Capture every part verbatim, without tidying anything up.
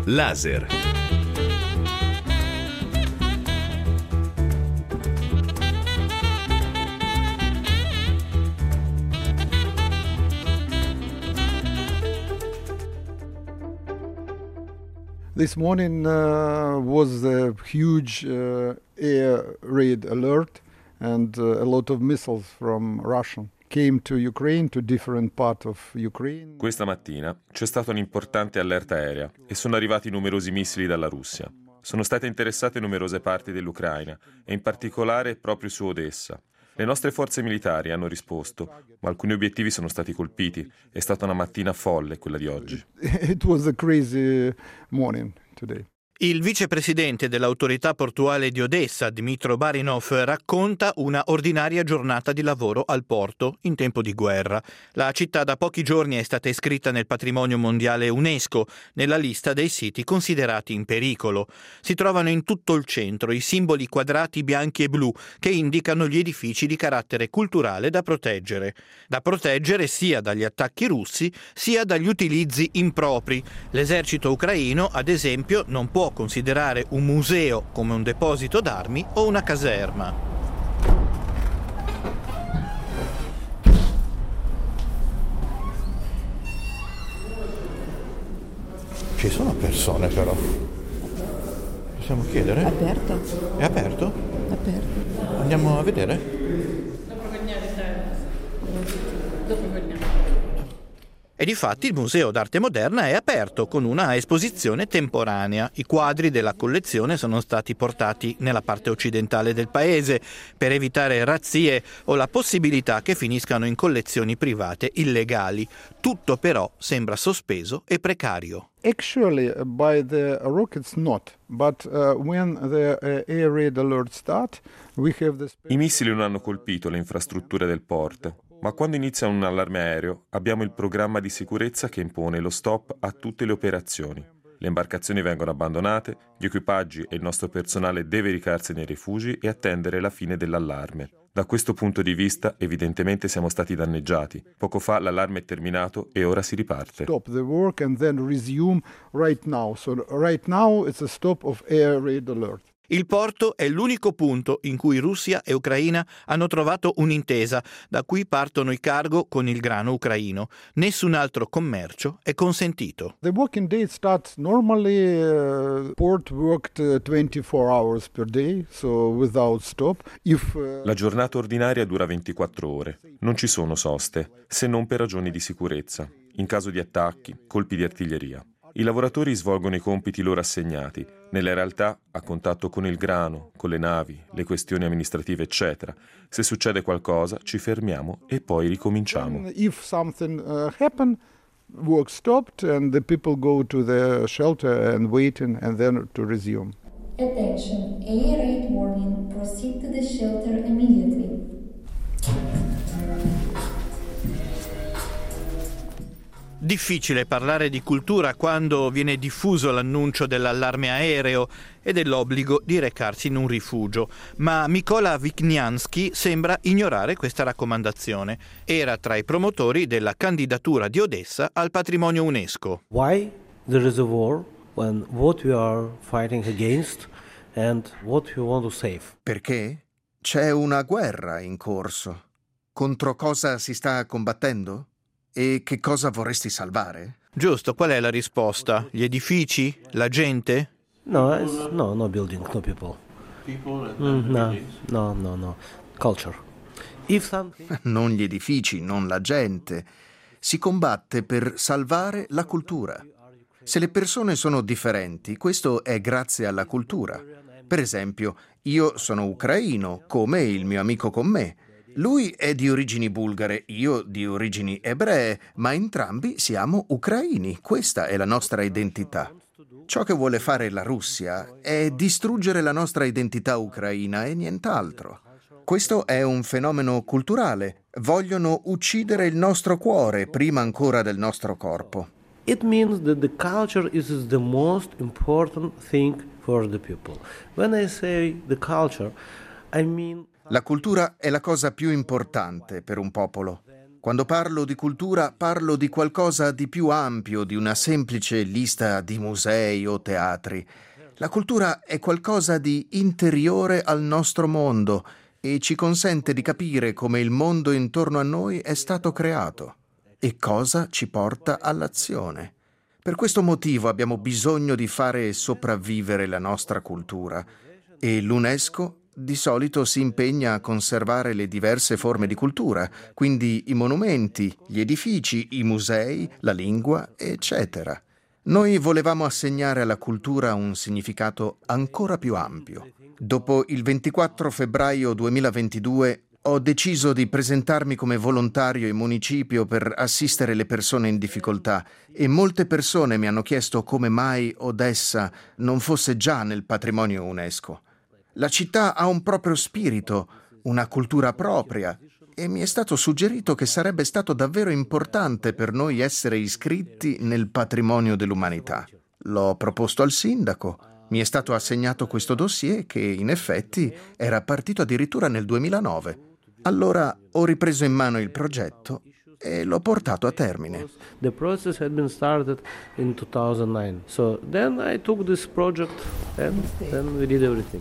Laser. This morning uh, was a huge uh, air raid alert, and uh, a lot of missiles from Russia came to Ukraine, to different parts of Ukraine. Questa mattina c'è stata un'importante allerta aerea e sono arrivati numerosi missili dalla Russia. Sono state interessate numerose parti dell'Ucraina e in particolare proprio su Odessa. Le nostre forze militari hanno risposto, ma alcuni obiettivi sono stati colpiti. È stata una mattina folle quella di oggi. It was a crazy morning today. Il vicepresidente dell'autorità portuale di Odessa, Dmytro Barinov, racconta una ordinaria giornata di lavoro al porto in tempo di guerra. La città da pochi giorni è stata iscritta nel patrimonio mondiale UNESCO, nella lista dei siti considerati in pericolo. Si trovano in tutto il centro i simboli quadrati bianchi e blu che indicano gli edifici di carattere culturale da proteggere. Da proteggere sia dagli attacchi russi sia dagli utilizzi impropri. L'esercito ucraino, ad esempio, non può considerare un museo come un deposito d'armi o una caserma. Ci sono persone però. Possiamo chiedere? Aperto. È aperto? Aperto. Andiamo a vedere? Доброго дня, вітаю вас. Доброго дня. E difatti il Museo d'Arte Moderna è aperto con una esposizione temporanea. I quadri della collezione sono stati portati nella parte occidentale del paese per evitare razzie o la possibilità che finiscano in collezioni private illegali. Tutto però sembra sospeso e precario. Actually, uh, by the rockets not, but uh, when the uh, air raid alert start, we have the... I missili non hanno colpito le infrastrutture del porto. Ma quando inizia un allarme aereo abbiamo il programma di sicurezza che impone lo stop a tutte le operazioni. Le imbarcazioni vengono abbandonate, gli equipaggi e il nostro personale deve recarsi nei rifugi e attendere la fine dell'allarme. Da questo punto di vista evidentemente siamo stati danneggiati. Poco fa l'allarme è terminato e ora si riparte. Stop the work and then resume right now. So right now it's a stop of air raid alert. Il porto è l'unico punto in cui Russia e Ucraina hanno trovato un'intesa, da cui partono i cargo con il grano ucraino. Nessun altro commercio è consentito. The working day starts normally. Uh, port worked uh, twenty-four hours per day, so without stop. If uh, La giornata ordinaria dura ventiquattro ore. Non ci sono soste, se non per ragioni di sicurezza, in caso di attacchi, colpi di artiglieria. I lavoratori svolgono i compiti loro assegnati, nella realtà a contatto con il grano, con le navi, le questioni amministrative, eccetera. Se succede qualcosa, ci fermiamo e poi ricominciamo. If something uh, happen, work stopped and the people go to their shelter and waiting and then to resume. Attention, air raid warning. Proceed to the shelter immediately. Difficile parlare di cultura quando viene diffuso l'annuncio dell'allarme aereo e dell'obbligo di recarsi in un rifugio, ma Mykola Vikniansky sembra ignorare questa raccomandazione. Era tra i promotori della candidatura di Odessa al patrimonio UNESCO. Why there is a war when what we are fighting against and what we want to save? Perché? C'è una guerra in corso. Contro cosa si sta combattendo? E che cosa vorresti salvare? Giusto, qual è la risposta? Gli edifici? La gente? No, it's, no, no building, no people. People and Mm, no, no, no, no. Culture. If something... Non gli edifici, non la gente. Si combatte per salvare la cultura. Se le persone sono differenti, questo è grazie alla cultura. Per esempio, io sono ucraino, come il mio amico con me. Lui è di origini bulgare, io di origini ebree, ma entrambi siamo ucraini. Questa è la nostra identità. Ciò che vuole fare la Russia è distruggere la nostra identità ucraina e nient'altro. Questo è un fenomeno culturale. Vogliono uccidere il nostro cuore prima ancora del nostro corpo. It means that the culture is the most important thing for the people. When I say the culture, I mean... La cultura è la cosa più importante per un popolo. Quando parlo di cultura, parlo di qualcosa di più ampio di una semplice lista di musei o teatri. La cultura è qualcosa di interiore al nostro mondo e ci consente di capire come il mondo intorno a noi è stato creato e cosa ci porta all'azione. Per questo motivo abbiamo bisogno di fare sopravvivere la nostra cultura e l'UNESCO di solito si impegna a conservare le diverse forme di cultura, quindi i monumenti, gli edifici, i musei, la lingua, eccetera. Noi volevamo assegnare alla cultura un significato ancora più ampio. Dopo il ventiquattro febbraio duemilaventidue ho deciso di presentarmi come volontario in municipio per assistere le persone in difficoltà e molte persone mi hanno chiesto come mai Odessa non fosse già nel patrimonio UNESCO. La città ha un proprio spirito, una cultura propria e mi è stato suggerito che sarebbe stato davvero importante per noi essere iscritti nel patrimonio dell'umanità. L'ho proposto al sindaco, mi è stato assegnato questo dossier che in effetti era partito addirittura nel duemilanove. Allora ho ripreso in mano il progetto e l'ho portato a termine. The process had been started in two thousand nine. So then I took this project and then we did everything.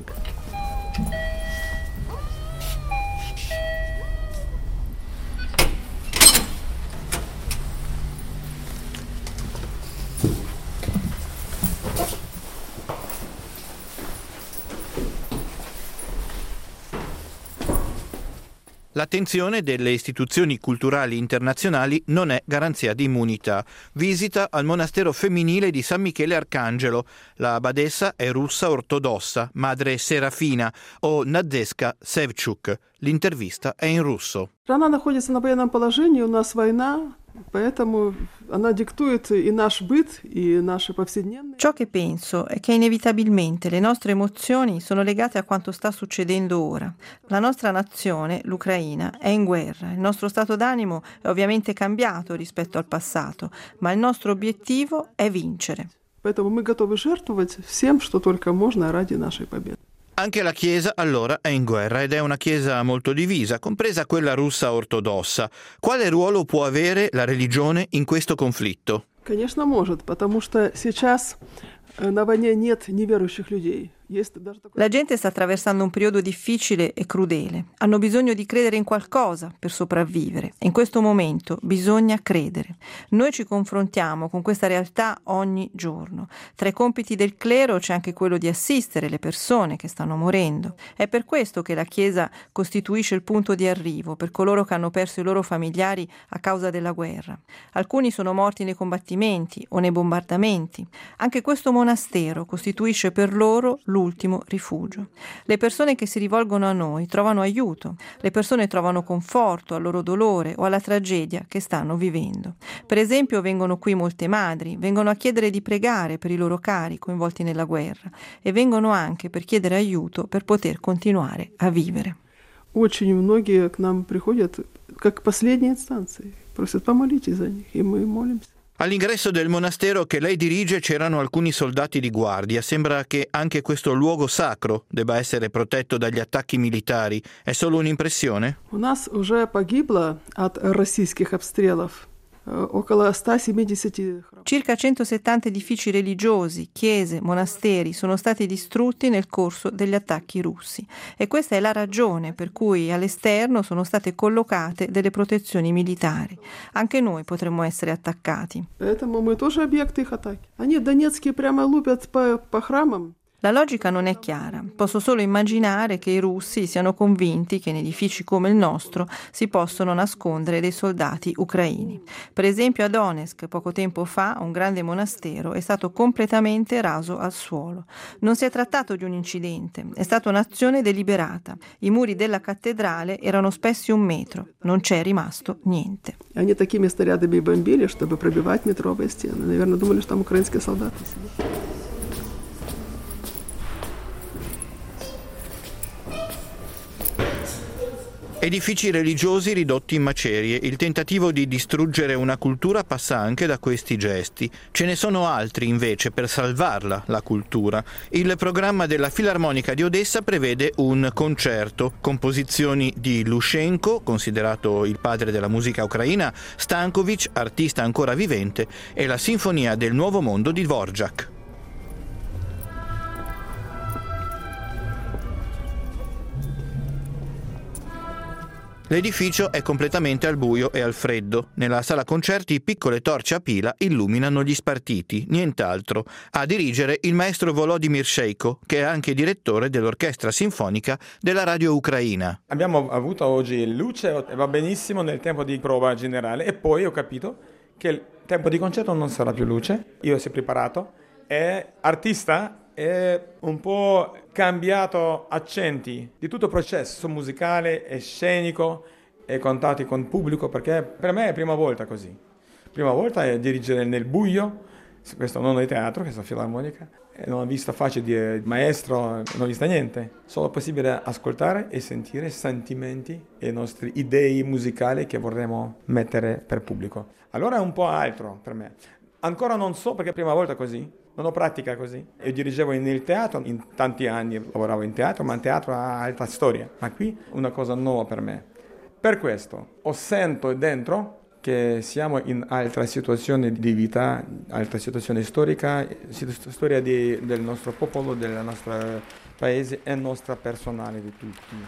L'attenzione delle istituzioni culturali internazionali non è garanzia di immunità. Visita al monastero femminile di San Michele Arcangelo. La badessa è russa ortodossa, madre Serafina o Nadezhda Sevchuk. L'intervista è in russo. Страна находится на военном положении, у нас война, поэтому она диктует и наш быт, и наши повседневные. Ciò che penso è che inevitabilmente le nostre emozioni sono legate a quanto sta succedendo ora. La nostra nazione, l'Ucraina, è in guerra. Il nostro stato d'animo è ovviamente cambiato rispetto al passato, ma il nostro obiettivo è vincere. Поэтому мы готовы жертвовать всем, что только можно ради нашей победы. Anche la Chiesa allora è in guerra ed è una Chiesa molto divisa, compresa quella russa ortodossa. Quale ruolo può avere la religione in questo conflitto? Конечно, может, потому что сейчас на войне нет неверующих людей. La gente sta attraversando un periodo difficile e crudele. Hanno bisogno di credere in qualcosa per sopravvivere. E in questo momento bisogna credere. Noi ci confrontiamo con questa realtà ogni giorno. Tra i compiti del clero c'è anche quello di assistere le persone che stanno morendo. È per questo che la Chiesa costituisce il punto di arrivo per coloro che hanno perso i loro familiari a causa della guerra. Alcuni sono morti nei combattimenti o nei bombardamenti. Anche questo monastero costituisce per loro l'ultimo rifugio. Le persone che si rivolgono a noi trovano aiuto, le persone trovano conforto al loro dolore o alla tragedia che stanno vivendo. Per esempio vengono qui molte madri, vengono a chiedere di pregare per i loro cari coinvolti nella guerra e vengono anche per chiedere aiuto per poter continuare a vivere. Очень многие к нам приходят как последние инстанции, просят помолитесь за них, и мы молимся. All'ingresso del monastero che lei dirige c'erano alcuni soldati di guardia. Sembra che anche questo luogo sacro debba essere protetto dagli attacchi militari. È solo un'impressione? У нас уже погибло от российских обстрелов около ста семидесяти. Circa centosettanta edifici religiosi, chiese, monasteri sono stati distrutti nel corso degli attacchi russi e questa è la ragione per cui all'esterno sono state collocate delle protezioni militari. Anche noi potremmo essere attaccati. Поэтому мы тоже объекты их атаки. Они донецкие прямо лупят по по храмам. La logica non è chiara. Posso solo immaginare che i russi siano convinti che in edifici come il nostro si possono nascondere dei soldati ucraini. Per esempio a Donetsk, poco tempo fa, un grande monastero è stato completamente raso al suolo. Non si è trattato di un incidente, è stata un'azione deliberata. I muri della cattedrale erano spessi un metro, non c'è rimasto niente. Они такими снарядами бомбили, чтобы пробивать метровые стены. Наверное, думали, что там украинские солдаты сидят. Edifici religiosi ridotti in macerie. Il tentativo di distruggere una cultura passa anche da questi gesti. Ce ne sono altri, invece, per salvarla, la cultura. Il programma della Filarmonica di Odessa prevede un concerto, composizioni di Lushenko, considerato il padre della musica ucraina, Stankovic, artista ancora vivente, e la Sinfonia del Nuovo Mondo di Dvorak. L'edificio è completamente al buio e al freddo. Nella sala concerti piccole torce a pila illuminano gli spartiti, nient'altro. A dirigere il maestro Volodymyr Sheiko, che è anche direttore dell'orchestra sinfonica della radio ucraina. Abbiamo avuto oggi luce, va benissimo nel tempo di prova generale, e poi ho capito che il tempo di concerto non sarà più luce. Io si è preparato, è artista, è un po' cambiato accenti di tutto il processo musicale e scenico e contatti con il pubblico, perché per me è la prima volta così. Prima volta è dirigere nel buio, questo non è teatro, questa filarmonica, non ho visto facce di maestro, non ho visto niente. Solo possibile ascoltare e sentire sentimenti e le nostre idee musicali che vorremmo mettere per pubblico. Allora è un po' altro per me. Ancora non so, perché è la prima volta così. Non ho pratica così. Io dirigevo nel teatro, in tanti anni lavoravo in teatro, ma il teatro ha altra storia. Ma qui è una cosa nuova per me. Per questo ho sento dentro che siamo in altra situazione di vita, altra situazione storica, storia di, del nostro popolo, del nostro paese e nostra personale di tutti.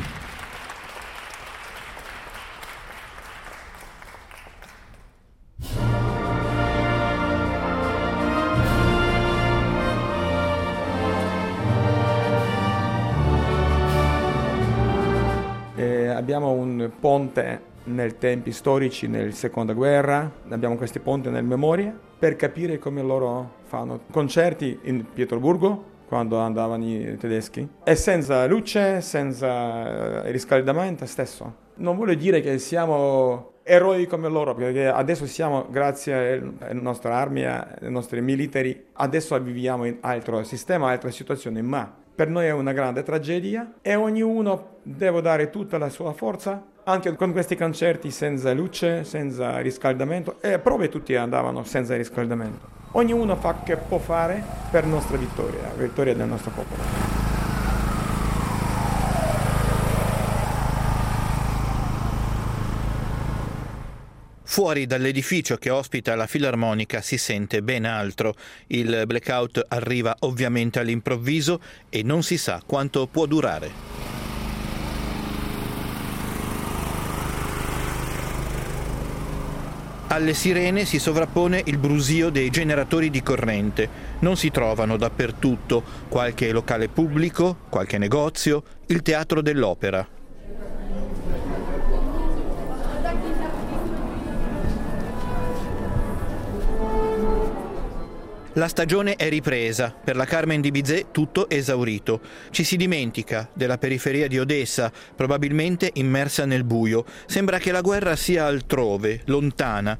Abbiamo un ponte nei tempi storici, nella seconda guerra, abbiamo questi ponti nelle memorie per capire come loro fanno concerti in Pietroburgo quando andavano i tedeschi, e senza luce, senza riscaldamento stesso. Non vuole dire che siamo eroi come loro, perché adesso siamo, grazie alle nostre armi, ai nostri militari, adesso viviamo in altro sistema, altra situazione, ma per noi è una grande tragedia e ognuno deve dare tutta la sua forza, anche con questi concerti senza luce, senza riscaldamento, e proprio tutti andavano senza riscaldamento. Ognuno fa che può fare per nostra vittoria, la vittoria del nostro popolo. Fuori dall'edificio che ospita la Filarmonica si sente ben altro. Il blackout arriva ovviamente all'improvviso e non si sa quanto può durare. Alle sirene si sovrappone il brusio dei generatori di corrente. Non si trovano dappertutto. Qualche locale pubblico, qualche negozio, il teatro dell'opera. La stagione è ripresa, per la Carmen di Bizet tutto esaurito. Ci si dimentica della periferia di Odessa, probabilmente immersa nel buio. Sembra che la guerra sia altrove, lontana.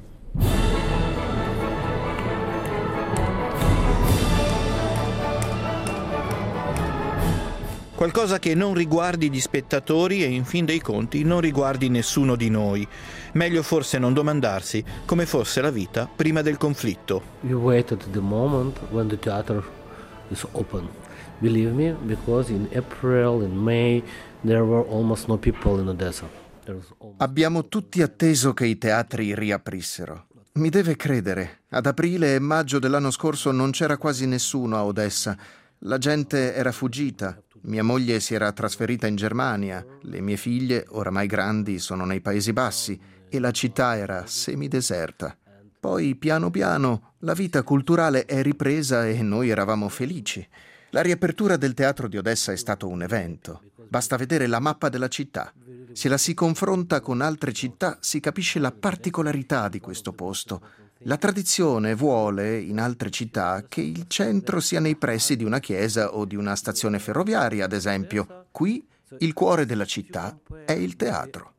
Qualcosa che non riguardi gli spettatori e in fin dei conti non riguardi nessuno di noi. Meglio forse non domandarsi come fosse la vita prima del conflitto. We waited the moment when the theater is open. Believe me, because in April and May there were almost no people in Odessa. Abbiamo tutti atteso che i teatri riaprissero. Mi deve credere, ad aprile e maggio dell'anno scorso non c'era quasi nessuno a Odessa. La gente era fuggita. Mia moglie si era trasferita in Germania, le mie figlie, oramai grandi, sono nei Paesi Bassi e la città era semideserta. Poi, piano piano, la vita culturale è ripresa e noi eravamo felici. La riapertura del teatro di Odessa è stato un evento. Basta vedere la mappa della città. Se la si confronta con altre città, si capisce la particolarità di questo posto. La tradizione vuole, in altre città, che il centro sia nei pressi di una chiesa o di una stazione ferroviaria, ad esempio. Qui, il cuore della città è il teatro.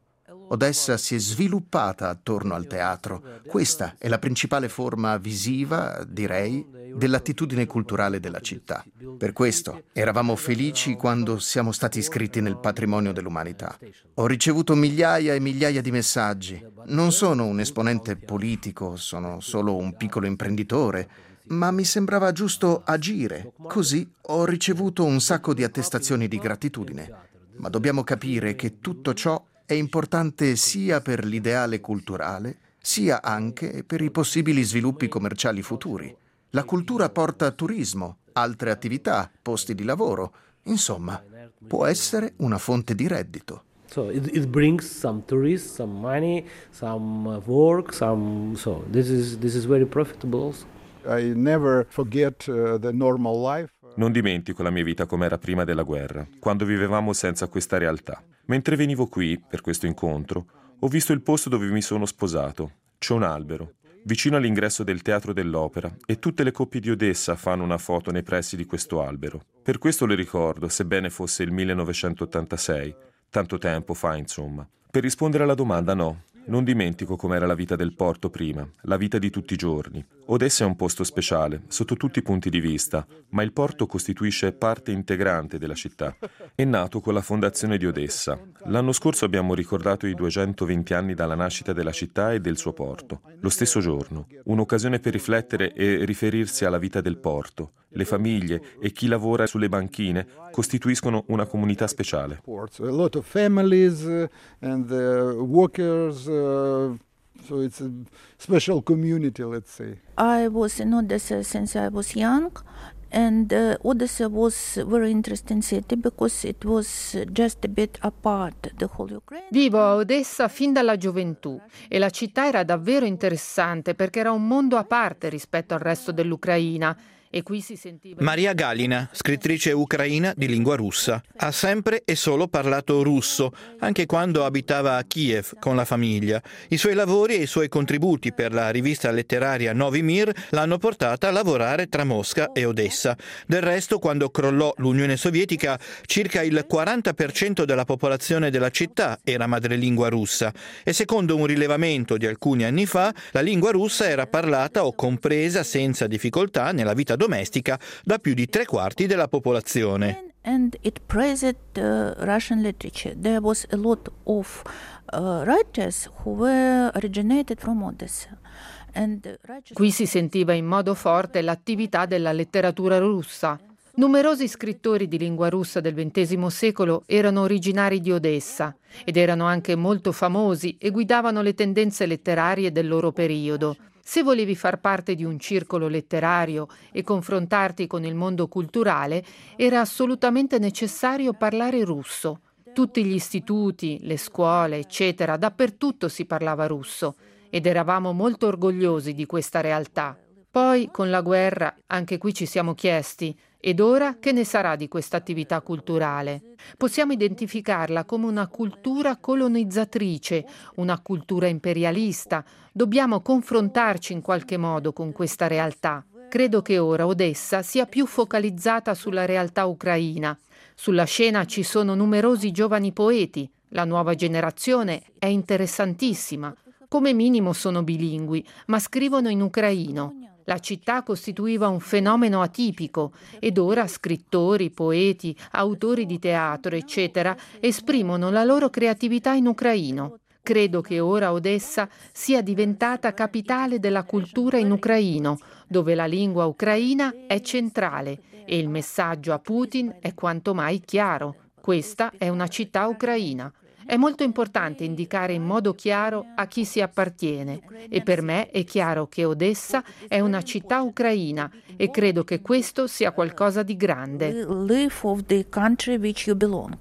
Odessa si è sviluppata attorno al teatro. Questa è la principale forma visiva, direi, dell'attitudine culturale della città. Per questo eravamo felici quando siamo stati iscritti nel patrimonio dell'umanità. Ho ricevuto migliaia e migliaia di messaggi. Non sono un esponente politico, sono solo un piccolo imprenditore, ma mi sembrava giusto agire. Così ho ricevuto un sacco di attestazioni di gratitudine. Ma dobbiamo capire che tutto ciò è importante sia per l'ideale culturale, sia anche per i possibili sviluppi commerciali futuri. La cultura porta turismo, altre attività, posti di lavoro. Insomma, può essere una fonte di reddito. So it, it brings some tourists, some money, some work, some so this is this is very profitable also. I never forget uh, the normal life. Non dimentico la mia vita come era prima della guerra, quando vivevamo senza questa realtà. Mentre venivo qui, per questo incontro, ho visto il posto dove mi sono sposato. C'è un albero, vicino all'ingresso del Teatro dell'Opera, e tutte le coppie di Odessa fanno una foto nei pressi di questo albero. Per questo le ricordo, sebbene fosse il millenovecentottantasei, tanto tempo fa, insomma. Per rispondere alla domanda, no. Non dimentico com'era la vita del porto prima, la vita di tutti i giorni. Odessa è un posto speciale, sotto tutti i punti di vista, ma il porto costituisce parte integrante della città. È nato con la fondazione di Odessa. L'anno scorso abbiamo ricordato i duecentoventi anni dalla nascita della città e del suo porto. Lo stesso giorno, un'occasione per riflettere e riferirsi alla vita del porto. Le famiglie e chi lavora sulle banchine costituiscono una comunità speciale. A lot of families uh, and the workers, uh, so it's a special community, let's say. I was in Odessa since I was young, and uh, Odessa was a very interesting city because it was just a bit apart the whole Ukraine. Vivo a Odessa fin dalla gioventù e la città era davvero interessante perché era un mondo a parte rispetto al resto dell'Ucraina. E qui si sentiva... Maria Galina, scrittrice ucraina di lingua russa, ha sempre e solo parlato russo, anche quando abitava a Kiev con la famiglia. I suoi lavori e i suoi contributi per la rivista letteraria Novi Mir l'hanno portata a lavorare tra Mosca e Odessa. Del resto, quando crollò l'Unione Sovietica, circa il quaranta per cento della popolazione della città era madrelingua russa e secondo un rilevamento di alcuni anni fa, la lingua russa era parlata o compresa senza difficoltà nella vita domestica da più di tre quarti della popolazione. And it praised uh, Russian literature. There was a lot of uh, writers who were originated from Odessa. And Qui si sentiva in modo forte l'attività della letteratura russa. Numerosi scrittori di lingua russa del ventesimo secolo erano originari di Odessa ed erano anche molto famosi e guidavano le tendenze letterarie del loro periodo. Se volevi far parte di un circolo letterario e confrontarti con il mondo culturale, era assolutamente necessario parlare russo. Tutti gli istituti, le scuole, eccetera, dappertutto si parlava russo ed eravamo molto orgogliosi di questa realtà. Poi, con la guerra, anche qui ci siamo chiesti: ed ora che ne sarà di questa attività culturale? Possiamo identificarla come una cultura colonizzatrice, una cultura imperialista. Dobbiamo confrontarci in qualche modo con questa realtà. Credo che ora Odessa sia più focalizzata sulla realtà ucraina. Sulla scena ci sono numerosi giovani poeti. La nuova generazione è interessantissima. Come minimo sono bilingui, ma scrivono in ucraino. La città costituiva un fenomeno atipico ed ora scrittori, poeti, autori di teatro, eccetera, esprimono la loro creatività in ucraino. Credo che ora Odessa sia diventata capitale della cultura in ucraino, dove la lingua ucraina è centrale e il messaggio a Putin è quanto mai chiaro. Questa è una città ucraina. È molto importante indicare in modo chiaro a chi si appartiene e per me è chiaro che Odessa è una città ucraina e credo che questo sia qualcosa di grande. Live of the country which you belong.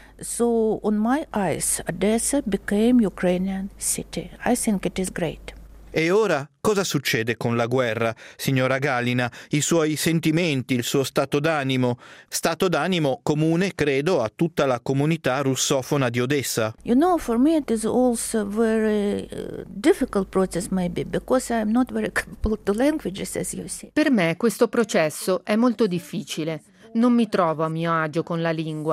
So on my eyes, Odessa became Ukrainian city. I think it is great. E ora cosa succede con la guerra, signora Galina? I suoi sentimenti, il suo stato d'animo? Stato d'animo comune, credo, a tutta la comunità russofona di Odessa. You know, for me it is also a very uh, difficult process maybe because I'm not very capable to languages, as you see. Per me questo processo è molto difficile. Non mi trovo a mio agio con la lingua.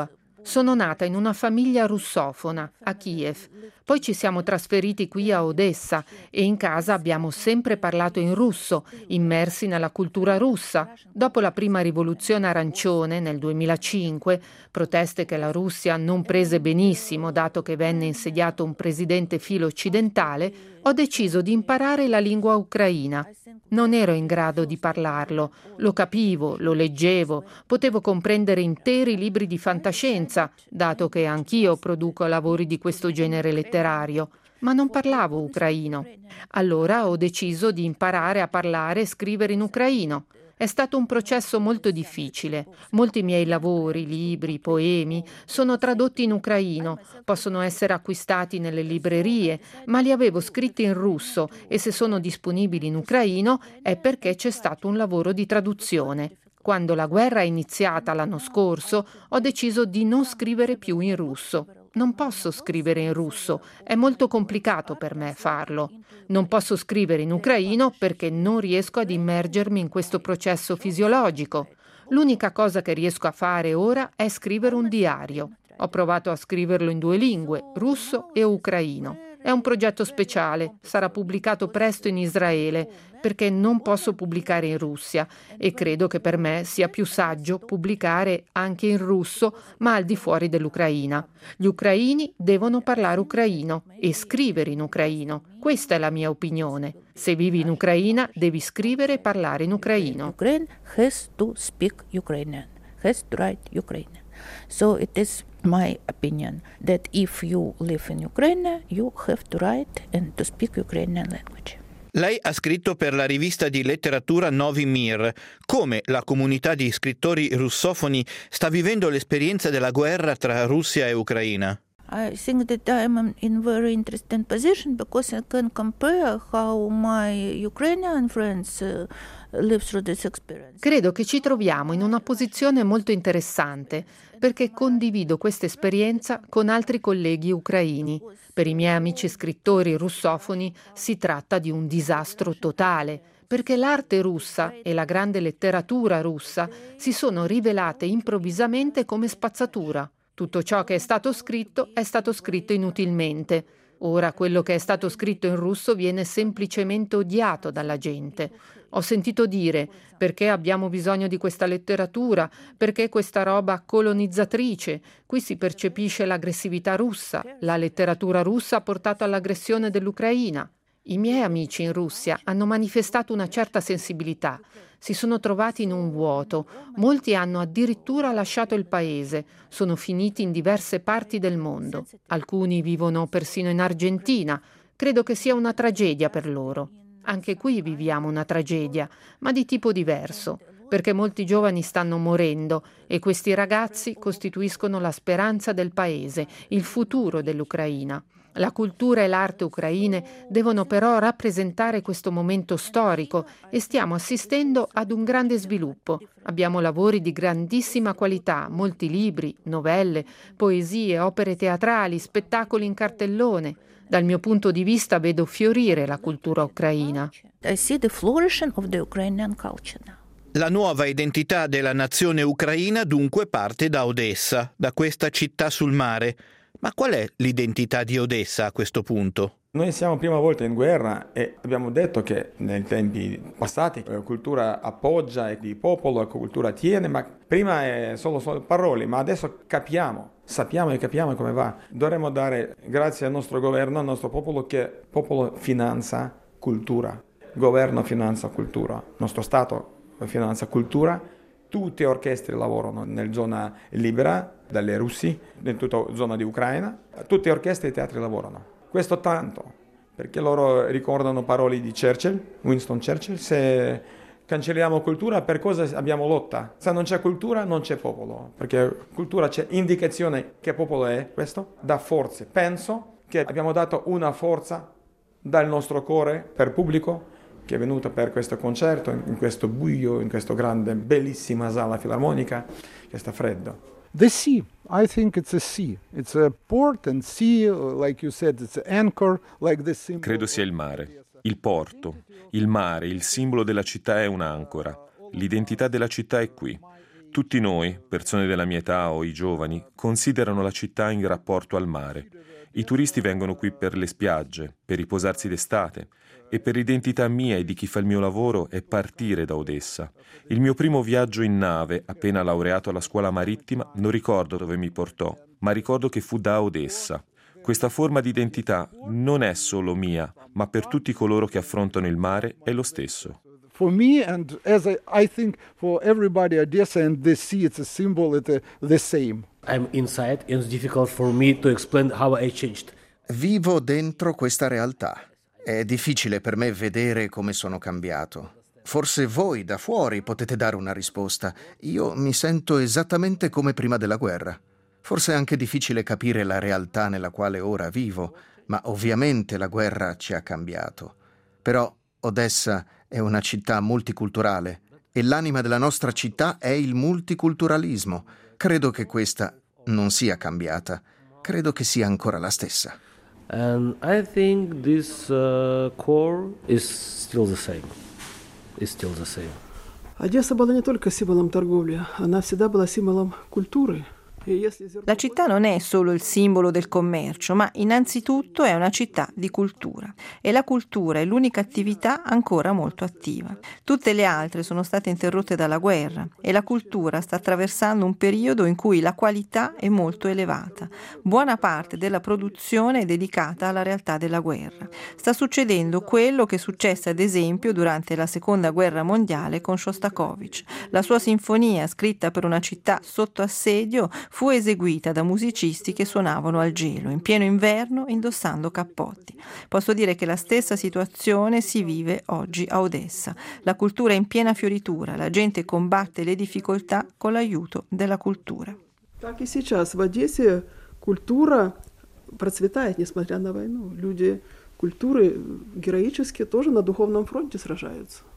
Sono nata in una famiglia russofona a Kiev. Poi ci siamo trasferiti qui a Odessa e in casa abbiamo sempre parlato in russo, immersi nella cultura russa. Dopo la prima rivoluzione arancione nel duemilacinque, proteste che la Russia non prese benissimo dato che venne insediato un presidente filo occidentale, ho deciso di imparare la lingua ucraina. Non ero in grado di parlarlo, lo capivo, lo leggevo, potevo comprendere interi libri di fantascienza, dato che anch'io produco lavori di questo genere letterario, ma non parlavo ucraino. Allora ho deciso di imparare a parlare e scrivere in ucraino. È stato un processo molto difficile. Molti miei lavori, libri, poemi sono tradotti in ucraino, possono essere acquistati nelle librerie, ma li avevo scritti in russo e se sono disponibili in ucraino è perché c'è stato un lavoro di traduzione. Quando la guerra è iniziata l'anno scorso, ho deciso di non scrivere più in russo. Non posso scrivere in russo, è molto complicato per me farlo. Non posso scrivere in ucraino perché non riesco ad immergermi in questo processo fisiologico. L'unica cosa che riesco a fare ora è scrivere un diario. Ho provato a scriverlo in due lingue, russo e ucraino. È un progetto speciale, sarà pubblicato presto in Israele, perché non posso pubblicare in Russia e credo che per me sia più saggio pubblicare anche in russo, ma al di fuori dell'Ucraina. Gli ucraini devono parlare ucraino e scrivere in ucraino. Questa è la mia opinione. Se vivi in Ucraina, devi scrivere e parlare in ucraino. Ukraine has to speak Ukrainian, has to write Ukrainian. So it is my opinion that if you live in Ukraine, you have to write and to speak Ukrainian language. Lei ha scritto per la rivista di letteratura Novi Mir. Come la comunità di scrittori russofoni sta vivendo l'esperienza della guerra tra Russia e Ucraina? I think that I am in very interesting position because I can compare how my Ukrainian friends uh, live through this experience. Credo che ci troviamo in una posizione molto interessante perché condivido questa esperienza con altri colleghi ucraini. Per i miei amici scrittori russofoni si tratta di un disastro totale, perché l'arte russa e la grande letteratura russa si sono rivelate improvvisamente come spazzatura. Tutto ciò che è stato scritto è stato scritto inutilmente. Ora quello che è stato scritto in russo viene semplicemente odiato dalla gente. Ho sentito dire perché abbiamo bisogno di questa letteratura, perché questa roba colonizzatrice. Qui si percepisce l'aggressività russa. La letteratura russa ha portato all'aggressione dell'Ucraina. I miei amici in Russia hanno manifestato una certa sensibilità. Si sono trovati in un vuoto. Molti hanno addirittura lasciato il paese. Sono finiti in diverse parti del mondo. Alcuni vivono persino in Argentina. Credo che sia una tragedia per loro. Anche qui viviamo una tragedia, ma di tipo diverso, perché molti giovani stanno morendo e questi ragazzi costituiscono la speranza del paese, il futuro dell'Ucraina. La cultura e l'arte ucraine devono però rappresentare questo momento storico e stiamo assistendo ad un grande sviluppo. Abbiamo lavori di grandissima qualità, molti libri, novelle, poesie, opere teatrali, spettacoli in cartellone. Dal mio punto di vista vedo fiorire la cultura ucraina. I see the flourishing of the Ukrainian culture now. La nuova identità della nazione ucraina dunque parte da Odessa, da questa città sul mare. Ma qual è l'identità di Odessa a questo punto? Noi siamo prima volta in guerra e abbiamo detto che nei tempi passati la cultura appoggia il popolo, la cultura tiene, ma prima è solo, solo parole, ma adesso capiamo, sappiamo e capiamo come va. Dovremmo dare grazie al nostro governo, al nostro popolo, che il popolo finanza cultura, governo finanza cultura, il nostro Stato finanza cultura. Tutte le orchestre lavorano nella zona libera dalle russi, in tutta la zona di Ucraina. Tutte le orchestre e i teatri lavorano. Questo tanto, perché loro ricordano parole di Churchill, Winston Churchill, se cancelliamo cultura, per cosa abbiamo lotta? Se non c'è cultura, non c'è popolo, perché cultura c'è indicazione che popolo è questo, dà forze. Penso che abbiamo dato una forza dal nostro cuore per pubblico, che è venuto per questo concerto, in questo buio, in questa grande, bellissima sala filarmonica, che sta freddo. The sea, I think it's a sea. It's a port and sea, like you said, it's an anchor, like the symbol. Credo sia il mare, il porto, il mare, il simbolo della città è un'ancora. L'identità della città è qui. Tutti noi, persone della mia età o i giovani, considerano la città in rapporto al mare. I turisti vengono qui per le spiagge, per riposarsi d'estate, e per l'identità mia e di chi fa il mio lavoro è partire da Odessa. Il mio primo viaggio in nave, appena laureato alla scuola marittima, non ricordo dove mi portò, ma ricordo che fu da Odessa. Questa forma di identità non è solo mia, ma per tutti coloro che affrontano il mare è lo stesso. For me, and as I, I think for everybody, Odessa and the sea, it's a symbol, it's a, the same. I'm inside and it's difficult for me to explain how I changed. Vivo dentro questa realtà. È difficile per me vedere come sono cambiato. Forse voi da fuori potete dare una risposta. Io mi sento esattamente come prima della guerra. Forse è anche difficile capire la realtà nella quale ora vivo, ma ovviamente la guerra ci ha cambiato. Però Odessa è una città multiculturale e l'anima della nostra città è il multiculturalismo. Credo che questa non sia cambiata. Credo che sia ancora la stessa. And I think this uh, core is still the same. Is still the same. Одесса была не только символом торговли, она всегда была символом культуры. La città non è solo il simbolo del commercio, ma innanzitutto è una città di cultura. E la cultura è l'unica attività ancora molto attiva. Tutte le altre sono state interrotte dalla guerra e la cultura sta attraversando un periodo in cui la qualità è molto elevata. Buona parte della produzione è dedicata alla realtà della guerra. Sta succedendo quello che successe ad esempio durante la Seconda Guerra Mondiale con Shostakovich. La sua sinfonia, scritta per una città sotto assedio, fu eseguita da musicisti che suonavano al gelo, in pieno inverno, indossando cappotti. Posso dire che la stessa situazione si vive oggi a Odessa. La cultura è in piena fioritura, la gente combatte le difficoltà con l'aiuto della cultura. Так и сейчас в Одессе культура процветает, несмотря на войну. Люди культуры героически тоже на духовном фронте сражаются.